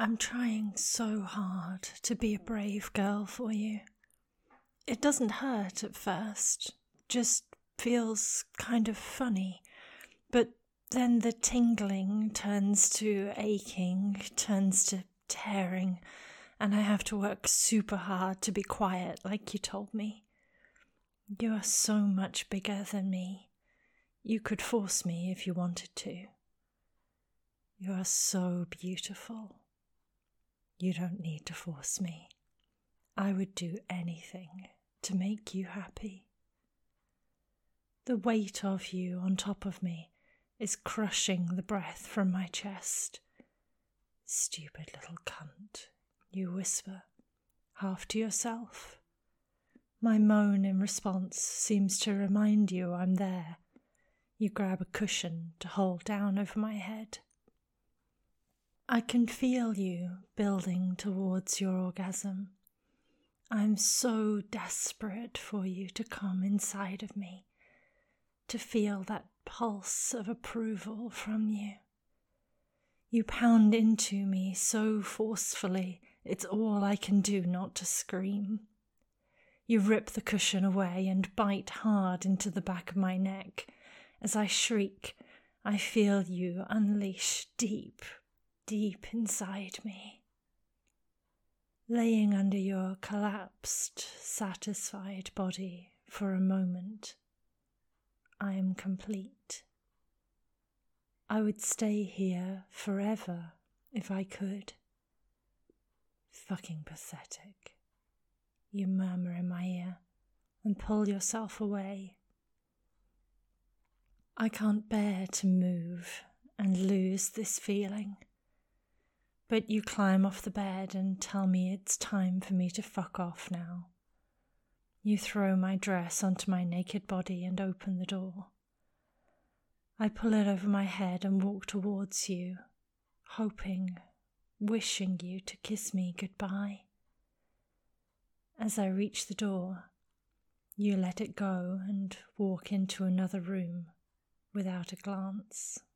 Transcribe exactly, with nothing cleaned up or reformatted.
I'm trying so hard to be a brave girl for you. It doesn't hurt at first, just feels kind of funny, but then the tingling turns to aching, turns to tearing, and I have to work super hard to be quiet like you told me. You are so much bigger than me. You could force me if you wanted to. You are so beautiful. You don't need to force me. I would do anything to make you happy. The weight of you on top of me is crushing the breath from my chest. Stupid little cunt, you whisper, half to yourself. My moan in response seems to remind you I'm there. You grab a cushion to hold down over my head. I can feel you building towards your orgasm. I'm so desperate for you to come inside of me, to feel that pulse of approval from you. You pound into me so forcefully, it's all I can do not to scream. You rip the cushion away and bite hard into the back of my neck. As I shriek, I feel you unleash deep, deep inside me. Laying under your collapsed, satisfied body for a moment, I am complete. I would stay here forever if I could. Fucking pathetic. You murmur in my ear and pull yourself away. I can't bear to move and lose this feeling. But you climb off the bed and tell me it's time for me to fuck off now. You throw my dress onto my naked body and open the door. I pull it over my head and walk towards you, hoping, wishing you to kiss me goodbye. As I reach the door, you let it go and walk into another room without a glance.